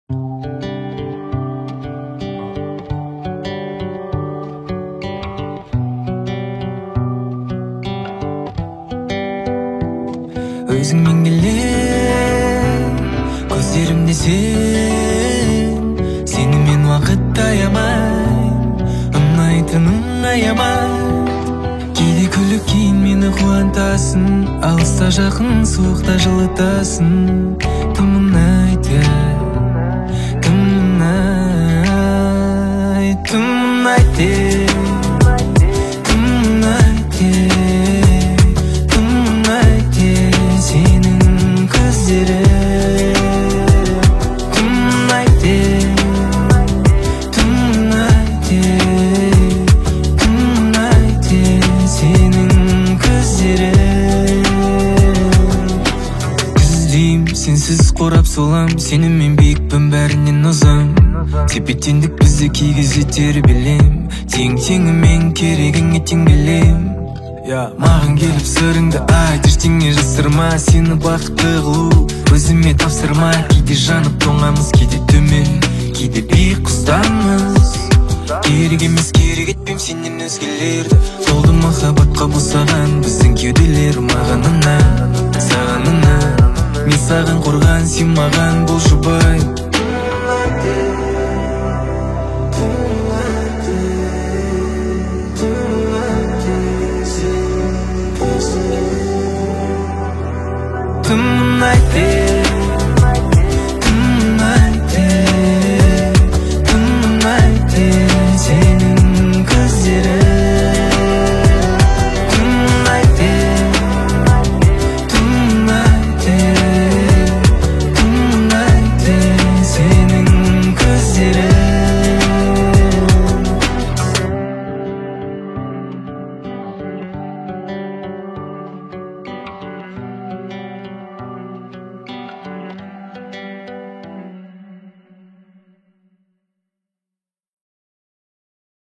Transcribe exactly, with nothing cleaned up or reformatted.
Өзіңмен келем, көздерімде сен, сенімен уақыт аямай, ұнайтының аямай. Кейде күліп кейін мені қуантасың, алыста жақын, суықта жылытасың. Кім ұнайды, кім ұнайды, кім ұнайды, кім ұнайды, кім ұнайды сенің көздерің. Кім ұнайды, кім ұнайды, кім ұнайды сенің көздерің. Күздейм, сенсіз қорап солам, сенімен биікпін бәрінен озам. Тепе-теңдік бізді кей кезде тербелем, тең-теңімен керегіңе тең келем. Маған келіп сырыңды айт, ештеңе жасырма, сені бақытты қылу өзіме тапсырма. Кейде жанып тоңамыз, кейде төмен, кейде биік құстамыз. Керек емес, керек етпейм сенен өзгелерді, толды махаббатқа босаған біздің кеуделер. Маған ұнай, саған ұнай, мен саған қорған, сен маған бол жұбай.